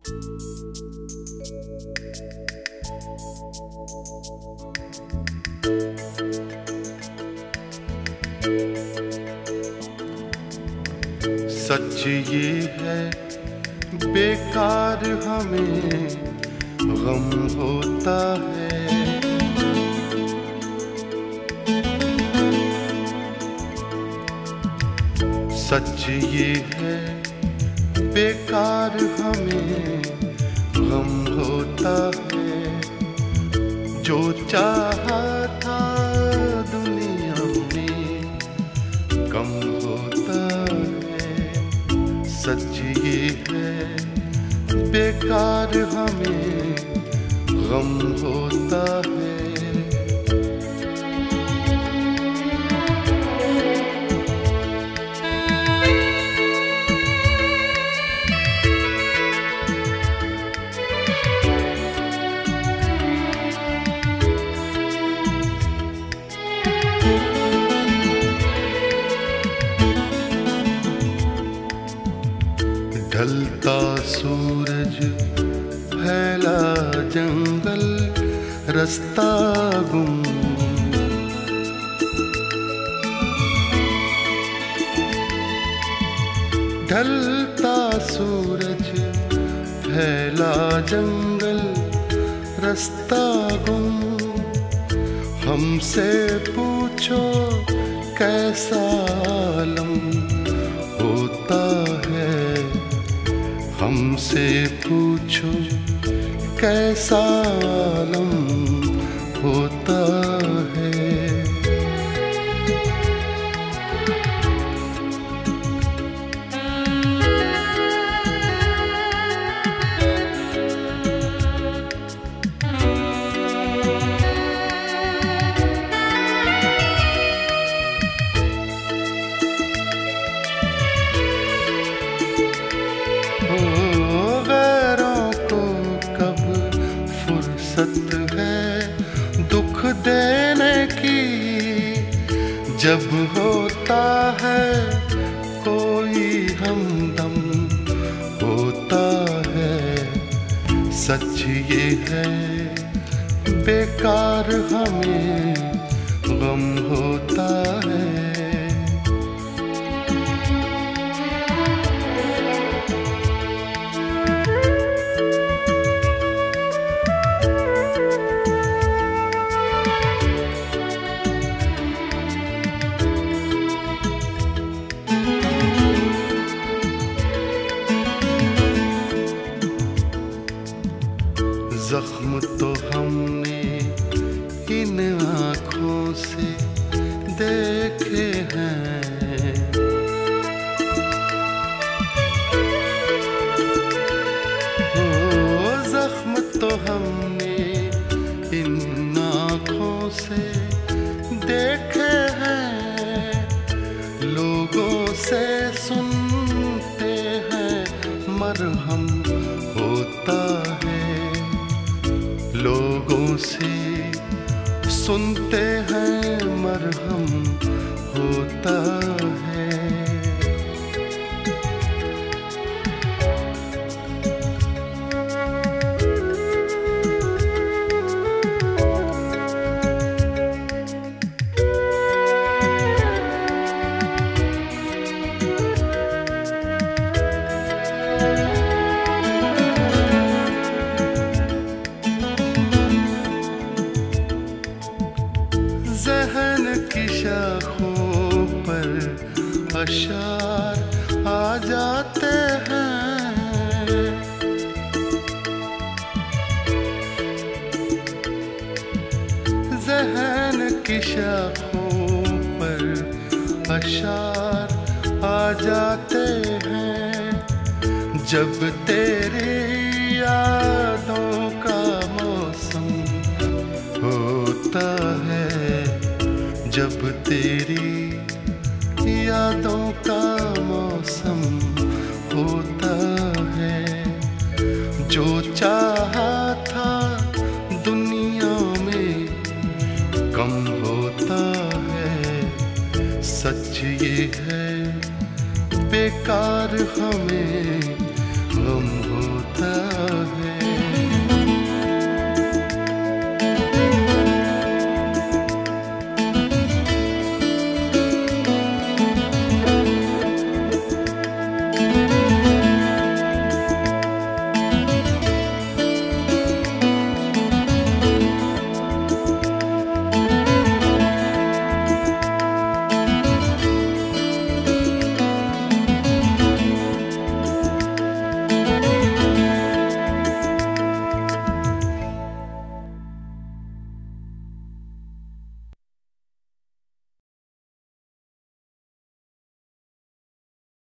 सच ये है बेकार हमें गम होता है। सच ये है बेकार हमें गम होता है। जो चाहा था दुनिया में कम होता है। सच ये है बेकार हमें गम होता है। ढलता सूरज फैला जंगल रास्ता गुम। ढलता सूरज फैला जंगल रास्ता गुम। हमसे पूछो कैसा आलम होता है। हमसे पूछो कैसा आलम होता है। है दुख देने की जब होता है कोई हमदम होता है। सच ये है बेकार हमें गम होता है। जख्म तो हमने इन आँखों से देखे हैं। ओ जख्म तो हमने इन आँखों से देखे हैं। लोगों से सुनते हैं मरहम होता है। लोगों से सुनते हैं मरहम होता है। ज़हन की शाखों पर अशार आ जाते हैं। ज़हन की शाखों पर अशार आ जाते हैं। जब तेरी यादों का मौसम होता है। जब तेरी यादों का मौसम होता है। जो चाहा था दुनिया में कम होता है। सच ये है बेकार हमें